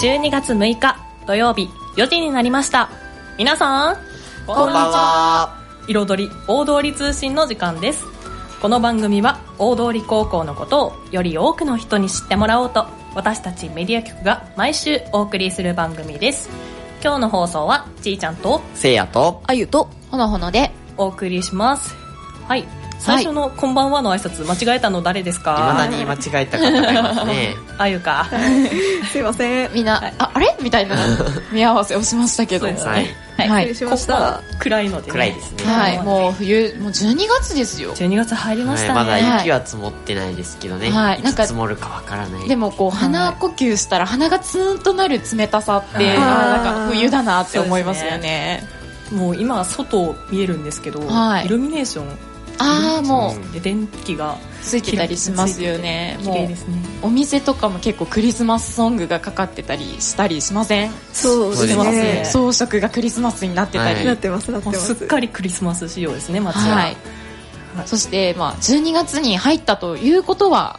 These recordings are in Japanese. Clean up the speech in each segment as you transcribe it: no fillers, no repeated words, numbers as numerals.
12月6日土曜日4時になりました。皆さんこんばんは。 彩り大通通信の時間です。この番組は大通高校のことをより多くの人に知ってもらおうと、私たちメディア局が毎週お送りする番組です。今日の放送はちーちゃんとせいやとあゆとほのほのでお送りします。はい、最初のこんばんはの挨拶間違えたの誰ですか？ 未だに間違えた方がいますね。 あゆかすいません、みんな、あれみたいな見合わせをしましたけど、 そうですね、 はい、 失礼しました。暗いので、ね、 暗いですね。 はい、もう冬、もう12月ですよ。 12月入りましたね。 まだ雪は積もってないですけどね、はい、いつ積もるかわからない。 でもこう鼻呼吸したら鼻がツーンとなる冷たさって、なんか冬だなって思いますよね。 もう今外見えるんですけど、イルミネーション、もう電気がついてたりしますよね。 綺麗ですね。 お店とかも結構クリスマスソングがかかってたりしたりしません？ そうですね。 装飾がクリスマスになってたり、 なってます。すっかりクリスマス仕様ですね、街は。 はい。そして、12月に入ったということは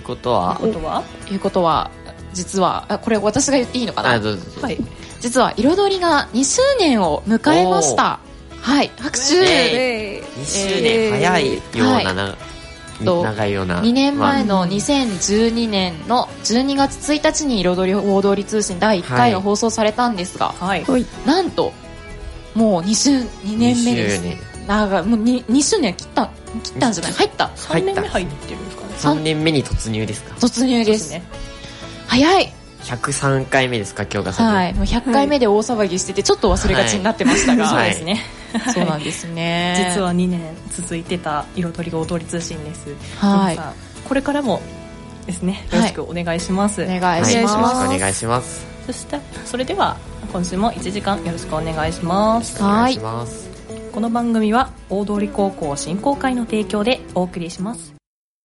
実はこれ私が言っていいのかな？ どうぞ。 はい。実は彩りが2周年を迎えました。はい、拍手。 2周年早いような、長いような。 2年前の2012年の12月1日に彩り大通通信第1回が放送されたんですが、なんともう2年目です。もう 2周年切ったんじゃない？入った 3年目入ってるんですかね。 3年目に突入ですか？ 突入です。早い。 103回目ですか、今日が。 はい、もう100回目で大騒ぎしててちょっと忘れがちになってましたが、 そうですね。 そうなんですね。 実は2年続いてた彩り大通通信です。 はい。 これからもですね、よろしくお願いします。 お願いします。 よろしくお願いします。 それでは今週も1時間よろしくお願いします。 はい。 この番組は大通高校振興会の提供でお送りします。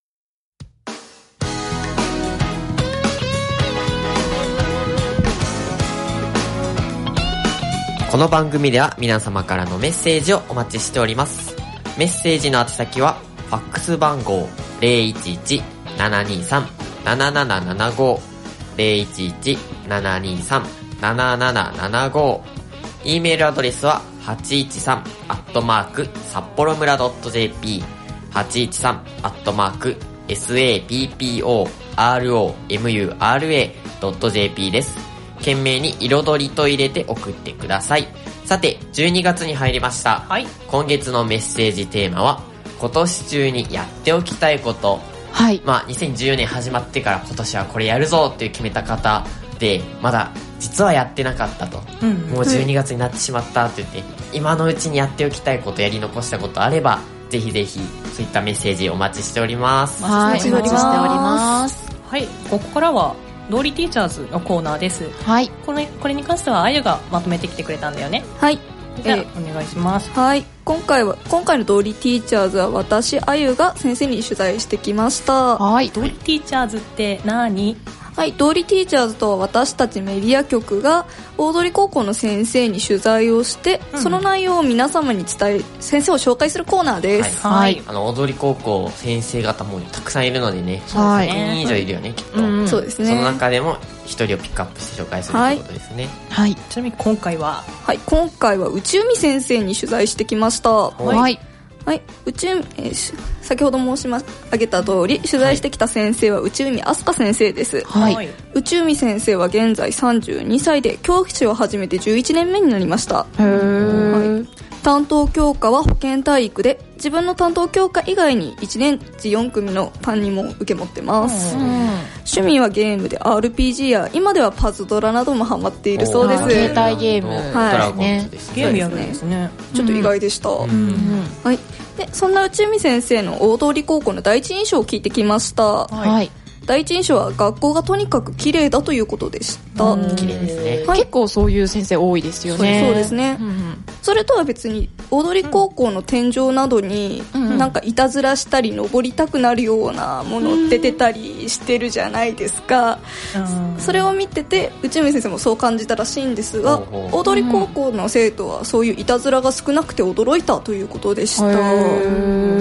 この番組では皆様からのメッセージをお待ちしております。メッセージの宛先はファックス番号 011-723-7775 011-723-7775、 E メールアドレスは813@sapporomura.jp 813@sapporo.mura.jp です。懸命に彩りと入れて送ってください。さて、12月に入りました。 はい。 今月のメッセージテーマは、今年中にやっておきたいこと。 はい。 2014年始まってから今年はこれやるぞっていう決めた方で、まだ実はやってなかったと。もう12月になってしまったって言って、今のうちにやっておきたいこと、やり残したことあれば、ぜひぜひそういったメッセージお待ちしております。 はい、お待ちしております。 はい、ここからは通りティーチャーズのコーナーです。 はい。 これに関してはあゆがまとめてきてくれたんだよね。 はい。 じゃあお願いします。 はい。今回の通りティーチャーズは私あゆが先生に取材してきました。 はい。通りティーチャーズって何？ はい、通りティーチャーズとは私たちメディア局が大通高校の先生に取材をして、その内容を皆様に伝え、先生を紹介するコーナーです。 はい。大通高校先生方もたくさんいるのでね、100人以上いるよね、きっと。 そうですね。 その中でも一人をピックアップして紹介するということですね。 はい。 ちなみに今回は内海先生に取材してきました。 はい。 はい、先ほど申し上げた通り取材してきた先生は内海飛鳥先生です。 はい。 内海先生は現在32歳で教師を始めて11年目になりました。担当教科は保健体育で、自分の担当教科以外に1年次4組の担任も受け持ってます。趣味はゲームで RPG や今ではパズドラなどもハマっているそうです。 携帯ゲーム、 ゲームやるんですね。 ちょっと意外でした。はい。で、そんな内海先生の大通高校の第一印象を聞いてきました。 はい。 第一印象は学校がとにかく綺麗だということでした。 綺麗ですね。 結構そういう先生多いですよね。 そうですね。それとは別に大通高校の天井などになんかいたずらしたり登りたくなるようなもの出てたりしてるじゃないですか。それを見てて内海先生もそう感じたらしいんですが、大通高校の生徒はそういういたずらが少なくて驚いたということでした。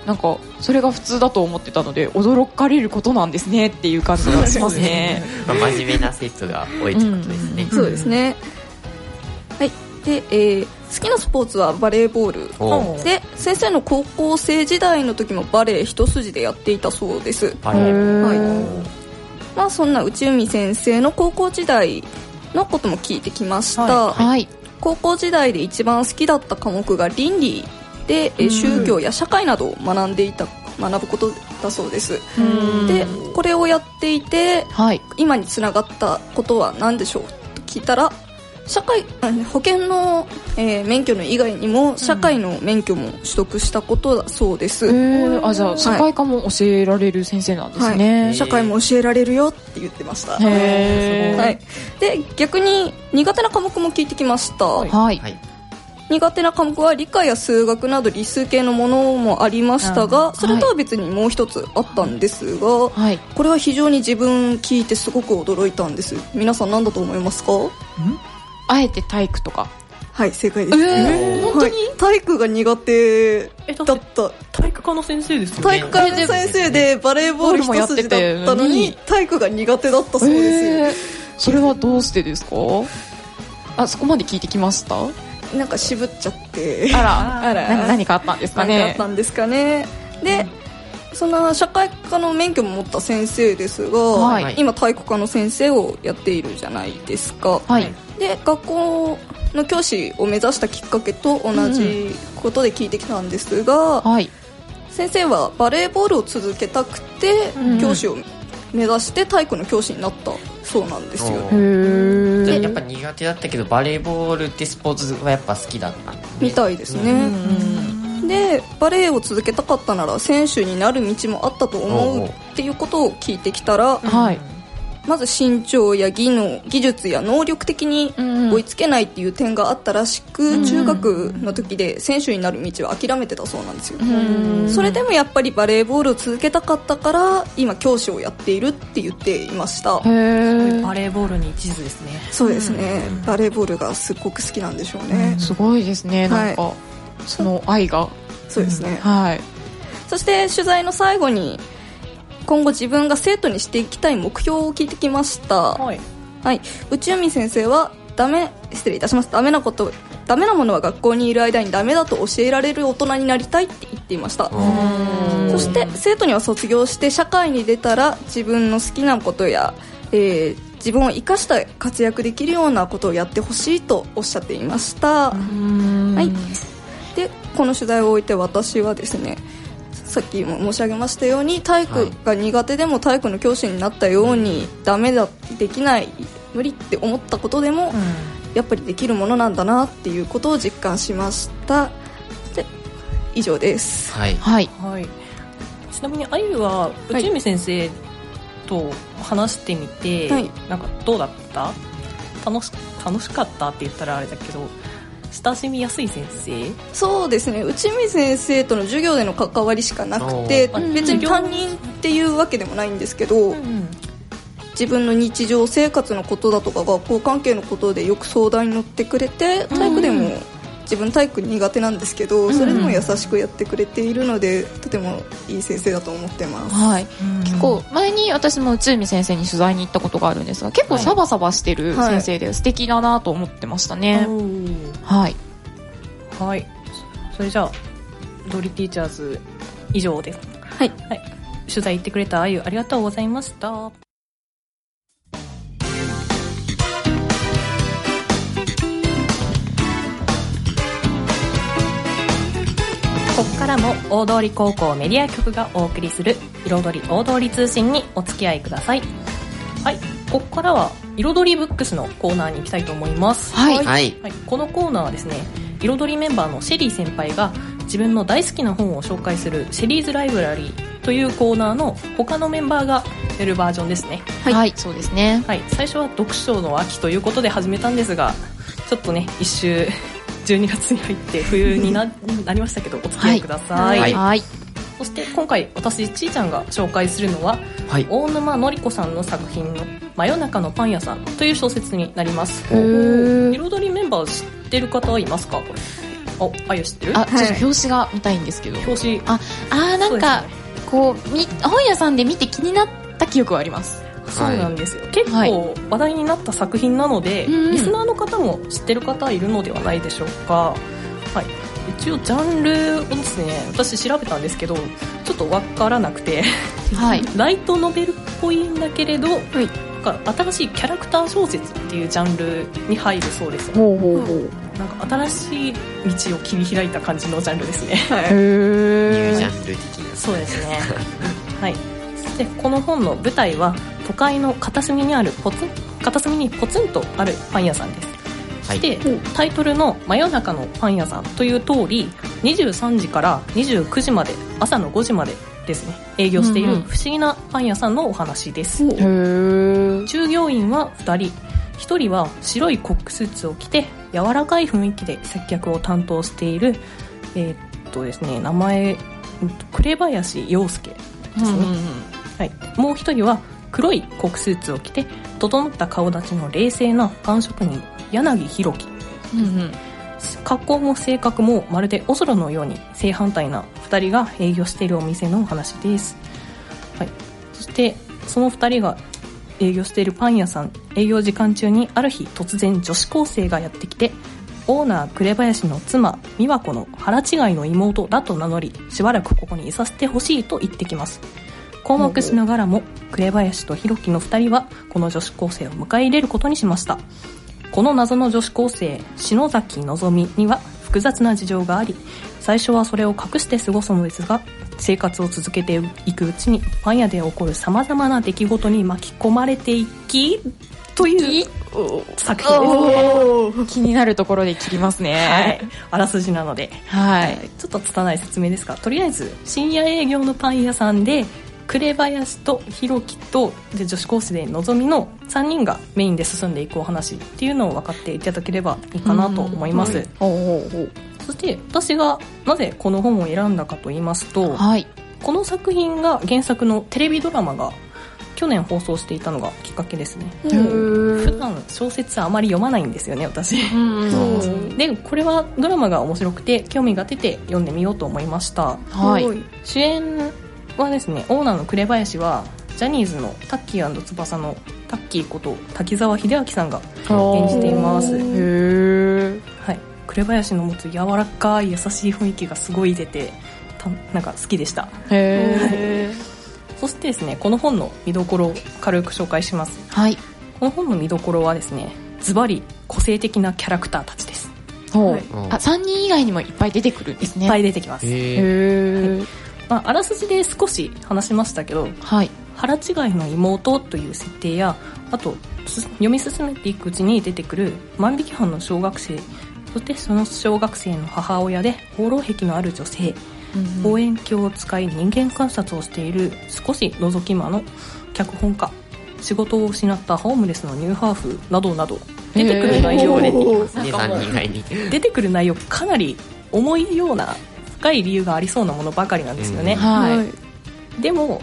なんかそれが普通だと思ってたので驚かれることなんですねっていう感じがしますね。 まあ、真面目な説が多いってことですね。 そうですね。はい。で、好きなスポーツはバレーボールで、先生の高校生時代の時もバレー一筋でやっていたそうです。 バレー、 はい。まあそんな内海先生の高校時代のことも聞いてきました。 はい。 高校時代で一番好きだった科目が倫理で、宗教や社会などを学ぶことだそうです。でこれをやっていて、はい、今につながったことは何でしょうと聞いたら、保険の、免許の以外にも社会の免許も取得したことだそうです。 じゃあ社会科も教えられる先生なんですね。 はい、社会も教えられるよって言ってました。へー、はい、で逆に苦手な科目も聞いてきました。はい、苦手な科目は理科や数学など理数系のものもありましたが、それとは別にもう一つあったんですが、はい、これは非常に自分聞いてすごく驚いたんです。皆さん何だと思いますか？ あえて体育とか。 はい、正解です。本当に、体育が苦手だった。 体育科の先生ですよね。 体育科の先生でバレーボール一筋だったのに体育が苦手だったそうです。 それはどうしてですか？そこまで聞いてきました？ なんか渋っちゃって。 何かあったんですかね。 何かあったんですかね。で、そんな社会科の免許も持った先生ですが、はい、今体育科の先生をやっているじゃないですか。はい、で学校の教師を目指したきっかけと同じことで聞いてきたんですが、はい、先生はバレーボールを続けたくて、教師を目指して体育の教師になったそうなんですよ。 でやっぱ苦手だったけどバレーボールってスポーツはやっぱ好きだったみたいですね。でバレーを続けたかったなら選手になる道もあったと思うっていうことを聞いてきたら、はい、まず身長や技術や能力的に追いつけないっていう点があったらしく、中学の時で選手になる道は諦めてたそうなんですよ。それでもやっぱりバレーボールを続けたかったから今教師をやっているって言っていました。 バレーボールに一途ですね。 そうですね、バレーボールがすっごく好きなんでしょうね。 すごいですね、なんか、はい、その愛が。 そうですね、はい。そして取材の最後に今後自分が生徒にしていきたい目標を聞いてきました。はい、はい、内海先生は失礼いたします。ダメなものは学校にいる間にダメだと教えられる大人になりたいって言っていました。そして生徒には卒業して社会に出たら自分の好きなことや、自分を生かした活躍できるようなことをやってほしいとおっしゃっていました。はい、でこの取材を終えて私はですね、さっきも申し上げましたように体育が苦手でも体育の教師になったように、ダメだ、できない、無理って思ったことでも、やっぱりできるものなんだなっていうことを実感しました。で以上です。 はい、はいはい、ちなみにあゆは内海先生と話してみて、はい、なんかどうだった？楽しかったって言ったらあれだけど親しみやすい先生？ そうですね、内海先生との授業での関わりしかなくて、別に担任っていうわけでもないんですけど、自分の日常生活のことだとか学校関係のことでよく相談に乗ってくれて、体育でも自分体育苦手なんですけど、それでも優しくやってくれているので、とてもいい先生だと思ってます。 はい、結構前に私も内海先生に取材に行ったことがあるんですが、結構サバサバしてる先生で素敵だなと思ってましたね。はい、 はい、それじゃあドリティーチャーズ以上です。はい、はい、取材行ってくれたあゆありがとうございました。ここからも大通高校メディア局がお送りする彩り大通通信にお付き合いください。はい、ここからは彩りブックスのコーナーに行きたいと思います。はい、はいはい、このコーナーはですね、彩りメンバーのシェリー先輩が自分の大好きな本を紹介するシェリーズライブラリーというコーナーの他のメンバーがやるバージョンですね。 はい、はい、そうですね。 はい、最初は読書の秋ということで始めたんですが、ちょっとね一周12月に入って冬に なりましたけどお付き合いください。はいはい、そして今回私ちーちゃんが紹介するのは、はい、大沼のり子さんの作品の真夜中のパン屋さんという小説になります。彩りメンバー知ってる方はいますか？これあゆ知ってる？ ちょっと表紙が見たいんですけど。 表紙。 なんか、こう、本屋さんで見て気になった記憶はあります。 そうなんですよ。結構話題になった作品なので、リスナーの方も知ってる方いるのではないでしょうか。はい。一応ジャンルをですね、私調べたんですけど、ちょっとわからなくて、はい、ライトノベルっぽいんだけれど、新しいキャラクター小説っていうジャンルに入るそうです。なんか新しい道を切り開いた感じのジャンルですね。 ニュージャンル的な。 そうですね。はい。でこの本の舞台は都会の片隅にポツンとあるパン屋さんです。でタイトルの真夜中のパン屋さんという通り23時から29時まで朝の5時までですね営業している不思議なパン屋さんのお話です。従業員は2人、1人は白いコックスーツを着て柔らかい雰囲気で接客を担当しているですね、名前紅林陽介ですね。はい、もう1人は黒いコックスーツを着て整った顔立ちの冷静なパン職人柳弘樹、格好も性格もまるでオスロのように正反対な2人が営業しているお店のお話です。はい、そしてその2人が営業しているパン屋さん、営業時間中にある日突然女子高生がやってきて、オーナー紅林の妻美和子の腹違いの妹だと名乗り、しばらくここにいさせてほしいと言ってきます。困惑しながらも紅林と弘樹の2人はこの女子高生を迎え入れることにしました。この謎の女子高生篠崎のぞみには複雑な事情があり、最初はそれを隠して過ごすのですが、生活を続けていくうちにパン屋で起こるさまざまな出来事に巻き込まれていきという作品です。 気になるところで切りますね。 はい、あらすじなので、はい、ちょっと拙い説明ですが、とりあえず深夜営業のパン屋さんで紅林と弘樹とで女子高生でのぞみの3人がメインで進んでいくお話っていうのを分かっていただければいいかなと思います。そして私がなぜこの本を選んだかと言いますと、はい、この作品が原作のテレビドラマが去年放送していたのがきっかけですね。普段小説あまり読まないんですよね、私。でこれはドラマが面白くて興味が出て読んでみようと思いました。はい、主演はですね、オーナーの紅林はジャニーズのタッキー&翼のタッキーこと滝沢秀明さんが演じています。はい、紅林の持つ柔らかい優しい雰囲気がすごい出てなんか好きでした。はい、そしてですね、この本の見どころを軽く紹介します。はい、この本の見どころはですね、ズバリ個性的なキャラクターたちです。 はい、3人以外にもいっぱい出てくるんですね。 いっぱい出てきます。あらすじで少し話しましたけど、はい、腹違いの妹という設定や、あと読み進めていくうちに出てくる万引き犯の小学生、そしてその小学生の母親で放浪癖のある女性、望遠鏡を使い人間観察をしている少し覗き魔の脚本家、仕事を失ったホームレスのニューハーフなどなど出てくる内容で出てくる内容かなり重いような深い理由がありそうなものばかりなんですよね。はい、でも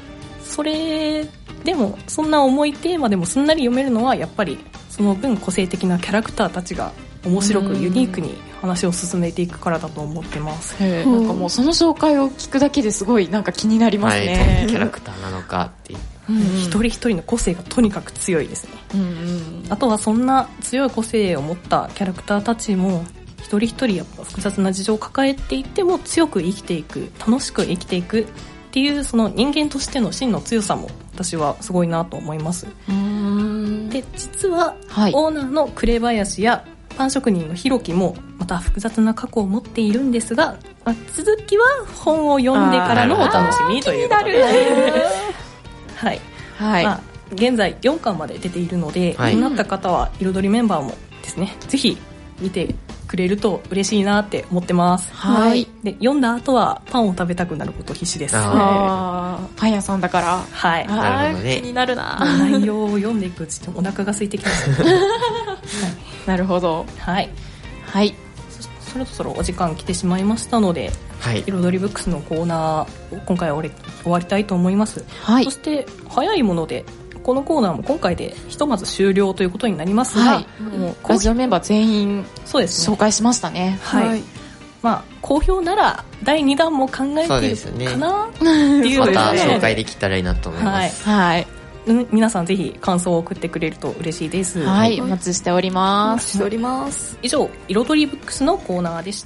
そんな重いテーマでもすんなり読めるのはやっぱりその分個性的なキャラクターたちが面白くユニークに話を進めていくからだと思ってます。 なんかもうその紹介を聞くだけですごいなんか気になりますね。 はい、キャラクターなのかっていう、 一人一人の個性がとにかく強いですね。あとはそんな強い個性を持ったキャラクターたちも一人一人やっぱ複雑な事情を抱えていても強く生きていく、楽しく生きていくっていうその人間としての真の強さも私はすごいなと思います。で実は、オーナーの紅林やパン職人の弘樹もまた複雑な過去を持っているんですが、続きは本を読んでからのお楽しみということではい、はい現在4巻まで出ているので、気になった方は彩りメンバーもですね、ぜひ見てくれると嬉しいなって思ってます。はい。で読んだ後はパンを食べたくなること必至です。 パン屋さんだから。 はい。 なるほどね。 気になるな。 内容を読んでいくうちにお腹が空いてきました、はい。 なるほど。 はい。 はい。 そろそろお時間来てしまいましたので、はい、彩りブックスのコーナー今回は終わりたいと思います。はい。そして早いもので。このコーナーも今回でひとまず終了ということになりますが、 もうラジオメンバー全員そうですね、 紹介しましたね。 はい。 好評なら第2弾も考えてるかなっていうまた紹介できたらいいなと思います。 はい。 皆さんぜひ感想を送ってくれると嬉しいです。 はい、お待ちしております。 お待ちしております。 以上、彩りブックスのコーナーでした。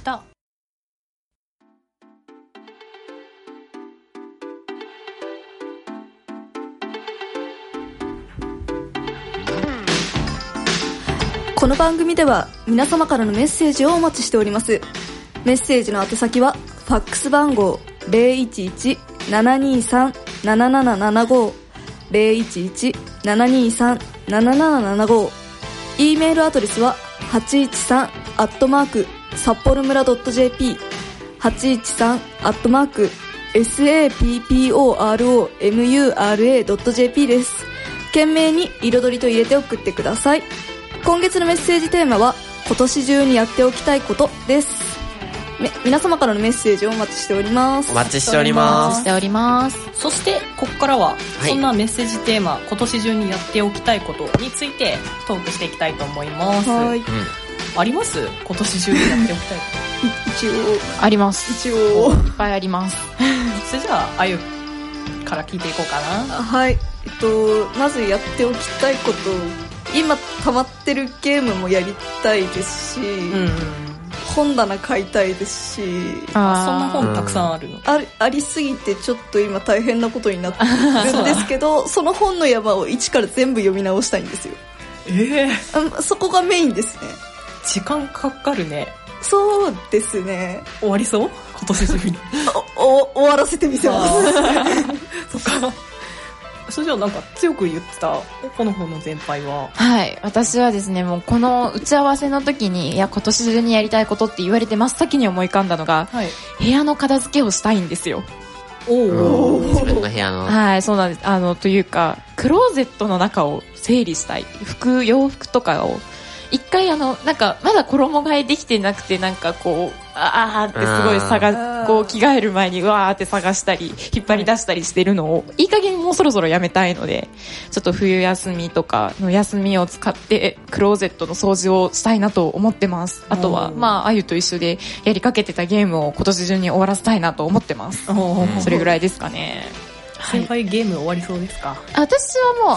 この番組では皆様からのメッセージをお待ちしております。メッセージの宛先はファックス番号 011-723-7775 011-723-7775 E メールアドレスは813@sapporomura.jp 813@sapporomura.jp です。懸命に彩りと入れて送ってください。今月のメッセージテーマは今年中にやっておきたいことです。皆様からのメッセージをお待ちしております。 お待ちしております。 そしてここからはそんなメッセージテーマ、今年中にやっておきたいことについてトークしていきたいと思います。 はい、 あります？今年中にやっておきたいこと。一応あります。 一応いっぱいあります。 それじゃあゆから聞いていこうかな。 はい。まずやっておきたいこと、今溜まってるゲームもやりたいですし、本棚買いたいですし、 そんな本たくさんあるの？ ありすぎてちょっと今大変なことになってるんですけどその本の山を一から全部読み直したいんですよ。そこがメインですね。 時間かかるね。 そうですね。 終わりそう？今年中に終わらせてみせます。 そっか。それじゃあなんか強く言ってたこの本の先輩は？ はい、私はですね、もうこの打ち合わせの時に今年中にやりたいことって言われて真っ先に思い浮かんだのが、部屋の片付けをしたいんですよ。 自分の部屋の。 はい、そうなんです。というかクローゼットの中を整理したい。洋服とかを一回なんかまだ衣替えできてなくて、なんかこうってすごいこう着替える前にわーって探したり引っ張り出したりしてるのをいい加減もうそろそろやめたいので、ちょっと冬休みとかの休みを使ってクローゼットの掃除をしたいなと思ってます。あとはあゆと一緒でやりかけてたゲームを今年中に終わらせたいなと思ってます。それぐらいですかね。 先輩ゲーム終わりそうですか？ 私はもう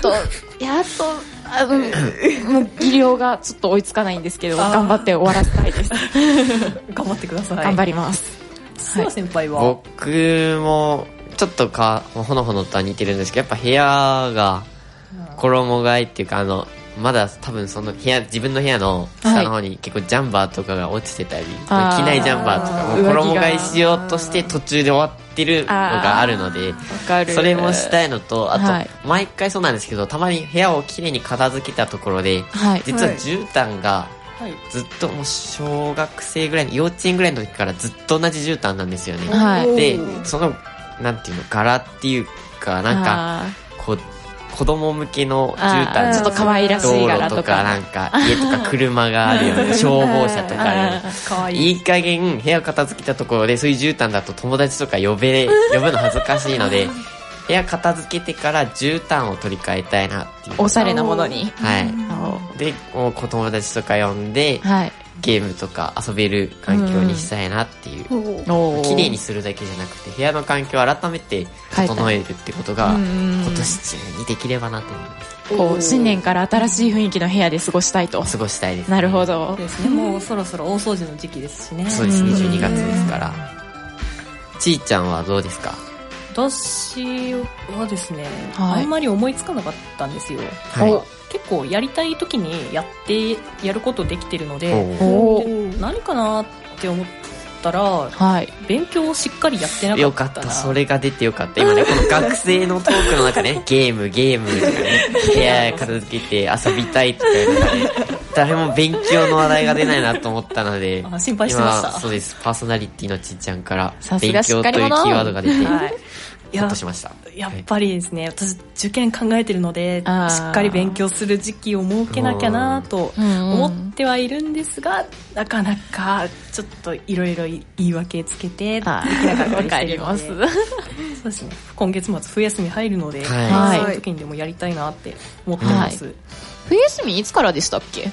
もう技量がちょっと追いつかないんですけど、頑張って終わらせたいです。 頑張ってください。 頑張ります。 先輩は？ 僕もちょっとほのほのとは似てるんですけど、やっぱ部屋が衣替えっていうかまだ多分その自分の部屋の下の方に結構ジャンバーとかが落ちてたり、着ないジャンバーとかも衣替えしようとして途中で終わってるのがあるので、それもしたいのと、あと毎回そうなんですけど、たまに部屋をきれいに片付けたところで、実は絨毯がずっともう小学生ぐらいの幼稚園ぐらいの時からずっと同じ絨毯なんですよね。でそのなんていうの柄っていうかなんかこう子供向けの絨毯、 ちょっと可愛らしい柄とかなんか家とか車があるような消防車とかいい加減部屋を片付けたところでそういう絨毯だと友達とか呼ぶの恥ずかしいので部屋片付けてから絨毯を取り替えたいなっていう、 おしゃれなものに、 でもう子友達とか呼んで、ゲームとか遊べる環境にしたいなっていう、綺麗にするだけじゃなくて部屋の環境を改めて整えるってことが今年中にできればなと思います。 新年から新しい雰囲気の部屋で過ごしたいと。 過ごしたいです、 なるほどですね。もうそろそろ大掃除の時期ですしね。 そうですね、12月ですから。ちーちゃんはどうですか？ 私はですね、あんまり思いつかなかったんですよ。結構やりたい時にやることできてるので、何かなって思ったら、勉強をしっかりやってなかったな。 よかった、それが出てよかった。今ね、この学生のトークの中ねゲームとかね、部屋片付けて遊びたいとかいうのがね、誰も勉強の話題が出ないなと思ったので心配してました。 そうです、パーソナリティのちっちゃんから勉強というキーワードが出てほっとしました。 やっぱりですね、私受験考えてるのでしっかり勉強する時期を設けなきゃなと思ってはいるんですが、なかなかちょっといろいろ言い訳つけてできなかったりしてるのでそうですね、今月末冬休み入るので、そういう時にでもやりたいなって思ってます。 冬休みいつからでしたっけ？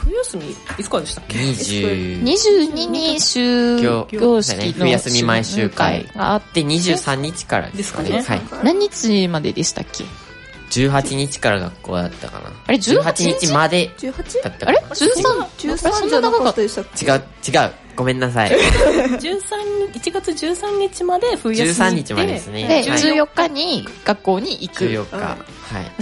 冬休みいつからでしたっけ 22に終業式の冬休み毎週会があって23日からですかね。 何日まででしたっけ ？18日から学校だったかな。 あれ18 日までだったかな。 あれ 13 じゃなかったでしたっけ？ 違う。ごめんなさい。 1月13日まで冬休み 13日までですね。 で、14日に学校に行く。 14日。はい。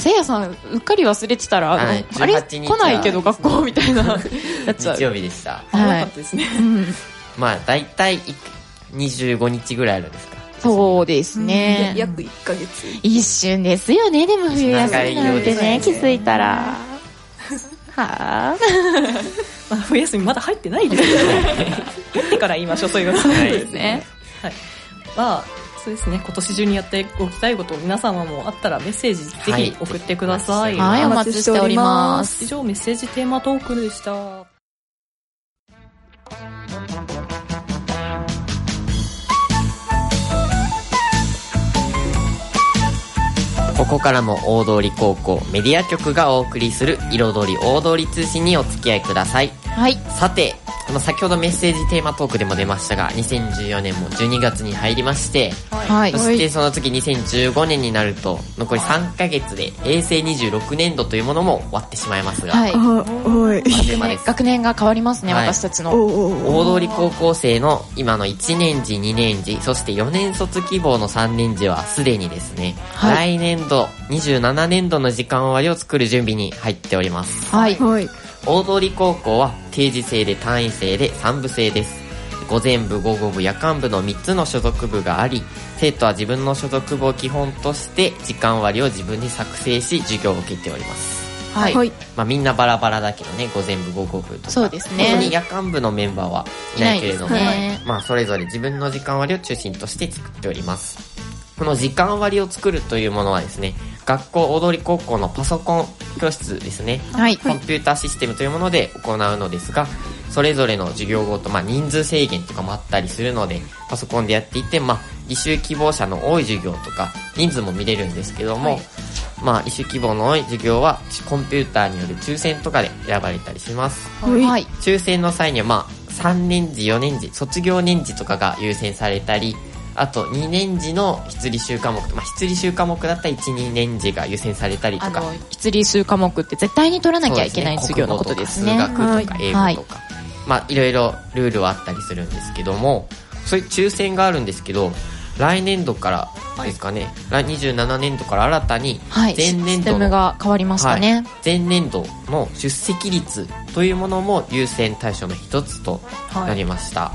せいやさん、うっかり忘れてたら、あれ来ないけど学校みたいな、なっちゃう。 日曜日でした。 はい。よかったですね。 まあ、だいたい25日ぐらいあるんですか。 そうですね。 約1ヶ月。 一瞬ですよね、でも冬休みなんてね、気づいたら。はぁ。冬休みまだ入ってないですよね。入ってから言いましょう、そういうことですね。はい。まあ、そうですね、今年中にやっておきたいことを皆様もあったらメッセージぜひ送ってください。 はい、お待ちしております。 以上、メッセージテーマトークでした。 ここからも大通高校メディア局がお送りする彩り大通り通信にお付き合いください。 はい。 さて、先ほどメッセージテーマトークでも出ましたが、2014年も12月に入りまして、 はい、 そしてその次2015年になると残り3ヶ月で平成26年度というものも終わってしまいますが、 はい、学年が変わりますね、 はい、 私たちの大通高校生の今の1年次2年次そして4年卒希望の3年次はすでにですね、はい、来年度27年度の時間割を作る準備に入っております。 はい、はい、 大通高校は定時制で単位制で3部制です。午前部、午後部、夜間部の3つの所属部があり、生徒は自分の所属部を基本として時間割を自分で作成し授業を受けております。 はい。 まあみんなバラバラだけどね、午前部、午後部とか。 そうですね。 特に夜間部のメンバーはいないけれども、 ね、 まあそれぞれ自分の時間割を中心として作っております。この時間割を作るというものはですね、学校大通高校のパソコン教室ですね、はい、コンピューターシステムというもので行うのですが、それぞれの授業ごと、まあ、人数制限とかもあったりするので、パソコンでやっていて、まあ、履修希望者の多い授業とか人数も見れるんですけども、はい、まあ、履修希望の多い授業はコンピューターによる抽選とかで選ばれたりします。 はい、 抽選の際には、まあ、3年次4年次卒業年次とかが優先されたり、あと2年次の筆履修科目、まあ、筆履修科目だったら 1,2 年次が優先されたりとか、 筆履修科目って絶対に取らなきゃいけない授業のことですね。 国語とか数学とか英語とか、はい、まあいろいろルールはあったりするんですけども、そういう抽選があるんですけど、来年度からですかね、はい、27年度から新たに前年度の、 システムが変わりましたね、はい、 前年度の出席率というものも優先対象の一つとなりました、はい、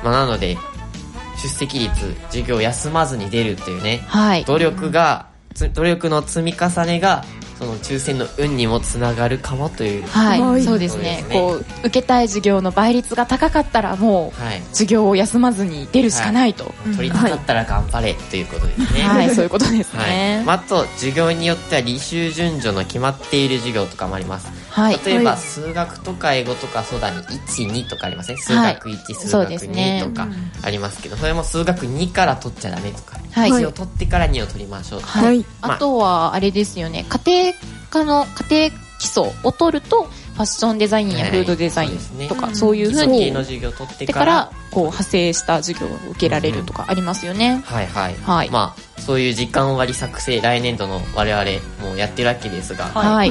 まあ、なので出席率、授業を休まずに出るっていうね、 はい、 努力の積み重ねがその抽選の運にもつながるかもという、 はい、そうですね。こう受けたい授業の倍率が高かったらもう、はい、授業を休まずに出るしかないと、はい、 取りたかったら頑張れということですね。 はい、そういうことですね。 はい、まあ、あと授業によっては履修順序の決まっている授業とかもあります。はい、例えば、数学とか英語とかそうだに1、2とかありません、ね、数学1、はい、数学2とかありますけど、それも数学2から取っちゃダメとか、はい、1を取ってから2を取りましょうとか、 はい、まあとはあれですよね、家庭基礎を取るとファッションデザインやフードデザインとか、そういう風に基礎の授業を取ってからこう派生した授業を受けられるとかありますよね、 はいはい、はい、まあそういう時間割作成、来年度の我々もやってるわけですが、 はい、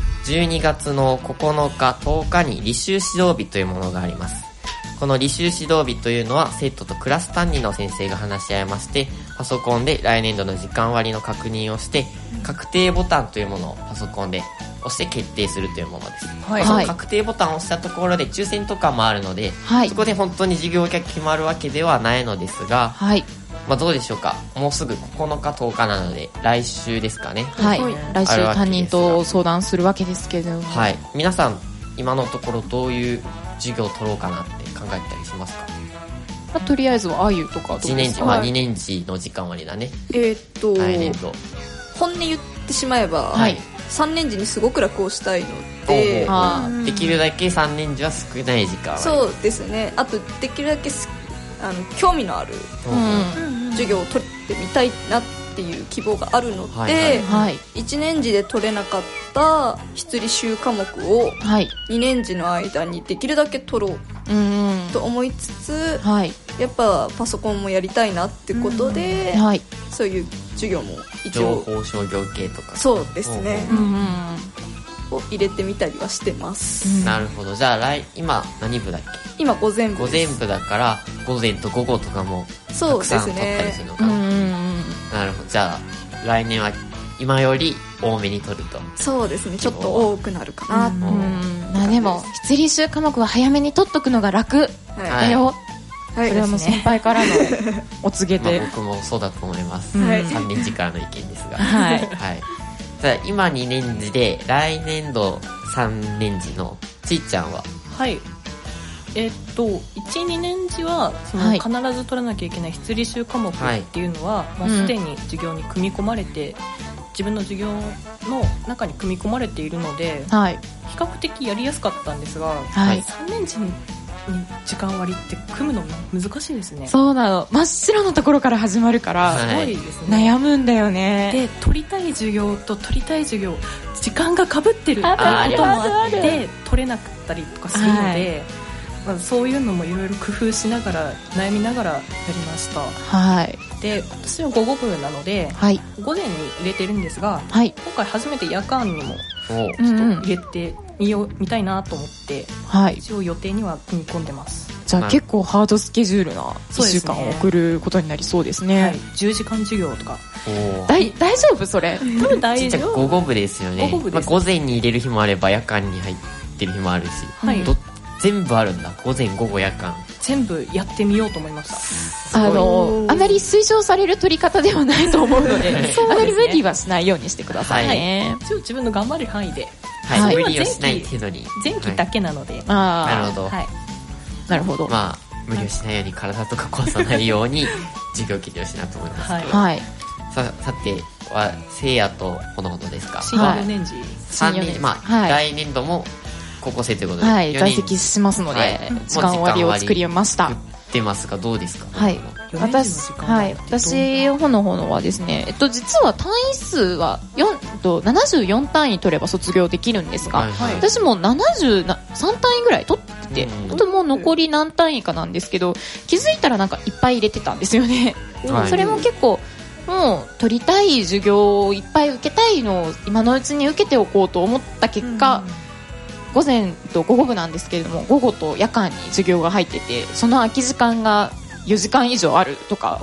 12月の9日10日に履修指導日というものがあります。この履修指導日というのは生徒とクラス担任の先生が話し合いまして、パソコンで来年度の時間割の確認をして確定ボタンというものをパソコンで押して決定するというものです、はい、その確定ボタンを押したところで抽選とかもあるので、はい、そこで本当に授業が決まるわけではないのですが、はい、まあ、どうでしょうか、もうすぐ9日10日なので来週ですかね、 はい、来週担任と相談するわけですけども、 はい、皆さん今のところどういう授業を取ろうかなって考えたりしますか？ まあ、とりあえずはあゆとかどうですか？1 年次、まあ、2年次の時間割だね。 来年度本音言ってしまえば、はい、3年次にすごく楽をしたいので、 できるだけ3年次は少ない時間割。 そうですね。あとできるだけ興味のある授業を取ってみたいなっっていう希望があるので、1年次で取れなかった筆履修科目を2年次の間にできるだけ取ろうと思いつつ、やっぱパソコンもやりたいなってことで、そういう授業も一応情報商業系とかそうですね、を入れてみたりはしてます。 なるほど。じゃあ今何部だっけ？ 今午前部です。 午前部だから午前と午後とかもたくさん取ったりするのかな。なるほど。じゃあ来年は今より多めに取ると。 そうですね、ちょっと多くなるかな。 でも筆履修科目は早めに取っとくのが楽だよ。それはもう先輩からのお告げで、 僕もそうだと思います。3年次からの意見ですが、じゃあ今2年次で来年度3年次のちいちゃんは？ 1、2年次はその必ず取らなきゃいけない筆履修科目っていうのは、もうすでに授業に組み込まれて、自分の授業の中に組み込まれているので、比較的やりやすかったんですが、3年次に時間割って組むの難しいですね。 そうなの、真っ白のところから始まるから、 すごいですね、 悩むんだよね。 で取りたい授業と取りたい授業時間がかぶってるっていうこともあって取れなかったりとかするので、そういうのもいろいろ工夫しながら悩みながらやりました。で私は午後部なので、午前に入れてるんですが、今回初めて夜間にもちょっと入れてみたいなと思って、一応予定には組み込んでます。 じゃあ結構ハードスケジュールな1週間を送ることになりそうですね。 10時間授業とか。 大丈夫それ？ 多分大丈夫。 午後部ですよね。午前に入れる日もあれば夜間に入ってる日もあるし、全部あるんだ。午前午後夜間全部やってみようと思いました。 あまり推奨される取り方ではないと思うのであまり無理はしないようにしてくださいね。 一応自分の頑張れる範囲で、 無理をしない程度に。 前期だけなので、 なるほど、 なるほど。 無理をしないように、体とか壊さないように授業切りをしなと思いますけど、さてはせいやとほのほのですか？ 新4年次 3年、来年度も高校生ということで、 在籍しますので、時間割を作りました。 出ますがどうですか？ 私ほのほのはですね、実は単位数は74単位取れば卒業できるんですが、私も73単位ぐらい取ってて、もう残り何単位かなんですけど、気づいたらなんかいっぱい入れてたんですよね。それも結構もう取りたい授業をいっぱい受けたいのを今のうちに受けておこうと思った結果、午前と午後部なんですけれども、午後と夜間に授業が入ってて、その空き時間が4時間以上あるとか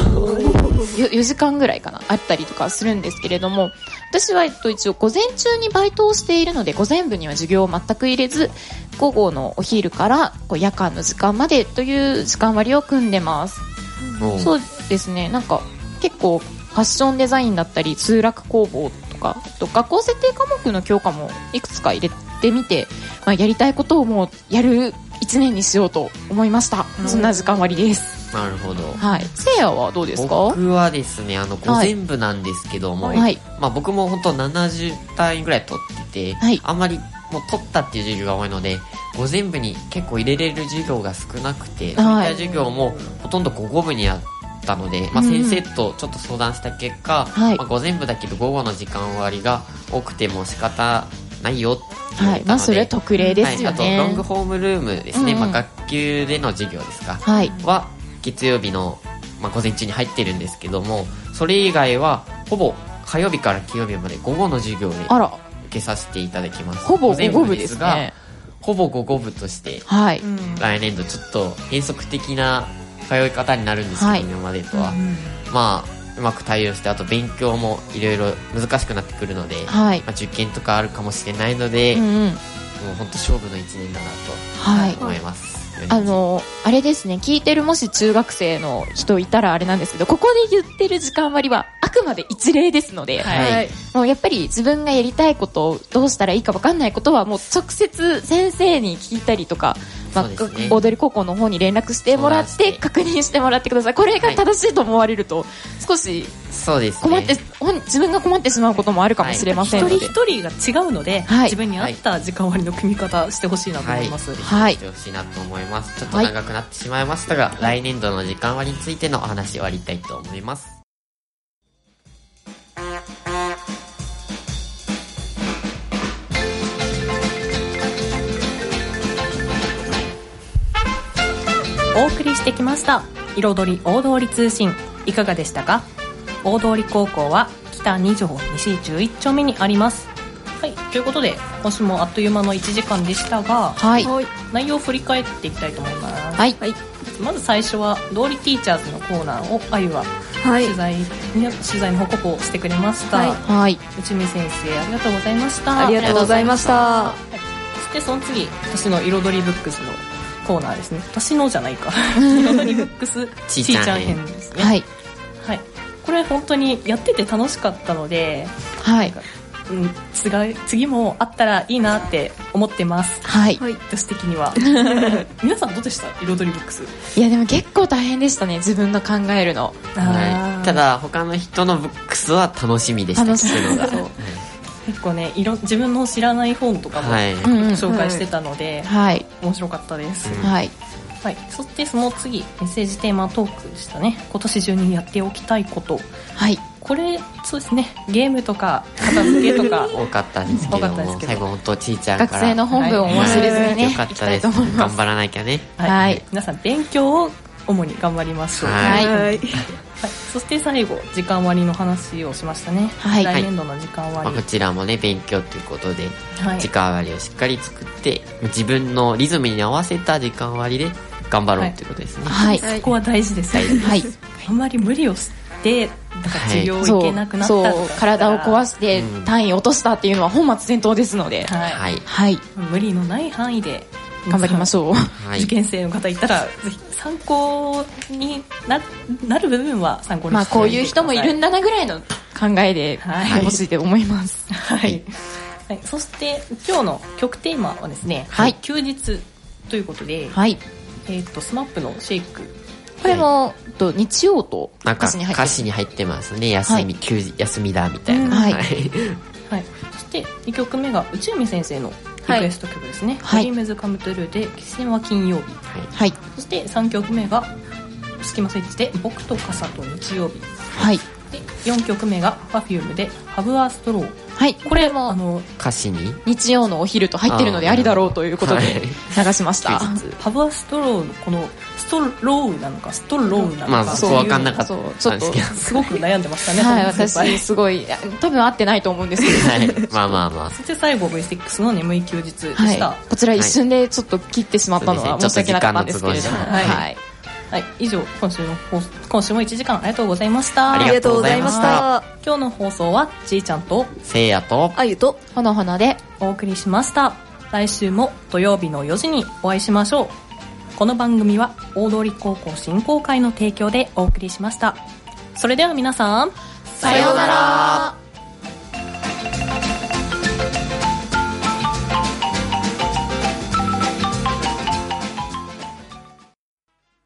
4時間ぐらいかなあったりとかするんですけれども、私は一応午前中にバイトをしているので、午前部には授業を全く入れず、午後のお昼から夜間の時間までという時間割を組んでます。そうですね、なんか結構ファッションデザインだったり通絡工房とか、学校設定科目の教科もいくつか入れてみて、やりたいことをもうやる1年にしようと思いました。そんな時間割です。 なるほど。 せいやはどうですか？ 僕はですね、午前部なんですけども、僕も本当70単位ぐらい取ってて、あんまりもう取ったっていう授業が多いので、午前部に結構入れれる授業が少なくて、そういった授業もほとんど午後部にあったので、先生とちょっと相談した結果、午前部だけど午後の時間割が多くても仕方ないよって言われたので、 それ特例ですよね。 あとロングホームルームですね、学級での授業ですか、は月曜日の、午前中に入ってるんですけども、それ以外はほぼ火曜日から金曜日まで午後の授業で受けさせていただきます。 ほぼ午後部ですね。 ほぼ午後部として、来年度ちょっと変則的な通い方になるんですけど、今までとは、うまく対応して、あと勉強もいろいろ難しくなってくるので、受験とかあるかもしれないので、もう本当勝負の1年だなと思います。 あれですね、聞いてるもし中学生の人いたらあれなんですけど、ここで言ってる時間割はあくまで一例ですので、もうやっぱり自分がやりたいことをどうしたらいいか分かんないことはもう直接先生に聞いたりとか、大通高校の方に連絡してもらって確認してもらってください。これが正しいと思われると少し困って、自分が困ってしまうこともあるかもしれませんので、 一人一人が違うので、自分に合った時間割の組み方してほしいなと思います。 してほしいなと思います。ちょっと長くなってしまいましたが、来年度の時間割についてのお話を終わりたいと思います。 お送りしてきました彩り大通り通信、いかがでしたか？大通高校は北2条西11丁目にあります。はい、ということで今週もあっという間の1時間でしたが、 はい、 内容を振り返っていきたいと思います。 はい、 まず最初は通りティーチャーズのコーナーをあゆは取材の報告をしてくれました。 はい、 内海先生ありがとうございました。 ありがとうございました。 はい、そしてその次、私の彩りブックスのコーナーですね。私のじゃないか彩りブックスちーちゃん編ですね。はい、はい、これ本当にやってて楽しかったので、はい、次もあったらいいなって思ってます。はい、女子的には皆さんどうでした？彩りブックス。 いやでも結構大変でしたね、自分の考えるの。 はい、ただ他の人のブックスは楽しみでした。楽しみだそう結構ね、自分の知らない本とかも紹介してたので、はい、面白かったです。はい、はい、そしてその次、メッセージテーマトークでしたね。今年中にやっておきたいこと。はい、これそうですね、ゲームとか片付けとか多かったんですけども、最後本当ちーちゃんから学生の本分を忘れずにね、 よかったです。頑張らなきゃね。 はい、皆さん勉強を主に頑張りましょう。はい、はい、そして最後時間割の話をしましたね。はい、来年度の時間割、 こちらもね勉強ということで、時間割をしっかり作って自分のリズムに合わせた時間割で頑張ろうということですね。 はい、そこは大事ですよね。はい、あんまり無理をしてだから授業行けなくなったとか、 そう体を壊して単位落としたっていうのは本末転倒ですので、 はいはい、無理のない範囲で頑張りましょう。 受験生の方いたらぜひ参考に なる部分は参考にしてください。 まあこういう人もいるんだなぐらいの考えでほしいと思います。 はい、はい、そして今日の曲テーマはですね、はい、休日ということで、はい、スマップのシェイク、 これも、日曜と歌詞に入ってますね。休みだみたいな。はい、はい、 そして2曲目が内海先生のリクエスト曲ですね。ドリームズカムトゥルーで季節は金曜日。はい、そして3曲目がスキマスイッチで僕と傘と日曜日。はい、で4曲目が Perfume でハブアーストロー。はい、 これも歌詞に日曜のお昼と入ってるのでありだろうということで流しました。 ハブアーストローのこのストローなのかストローなのか、 まあそう分かんなかった。 ちょっとすごく悩んでましたね。 はい、私すごい多分合ってないと思うんですけど、はい、 まあまあまあ。 そして最後 V6 の眠い休日でした。 はい、こちら一瞬でちょっと切ってしまったのは申し訳なかったんですけれども、はい。はい、以上今週も1時間ありがとうございました。 ありがとうございました。 今日の放送はちーちゃんとせいやとあゆとほのほのでお送りしました。来週も土曜日の4時にお会いしましょう。この番組は大通高校振興会の提供でお送りしました。それでは皆さん、 さようなら。